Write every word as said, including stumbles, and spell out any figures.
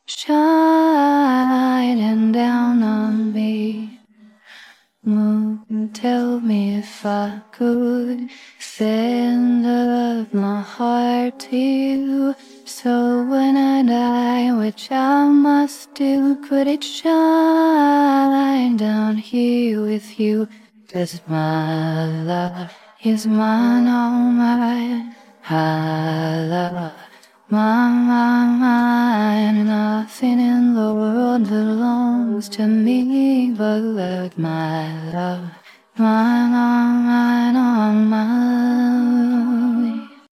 shining down on me. Moon, tell me if I could send up my heart to you, so when I die, which I must do, could it shine down here with you? 'Cause my love is mine, all mine. I love my, my, mine. Nothing in the world belongs to me but my love. Mine, all mine, all mine.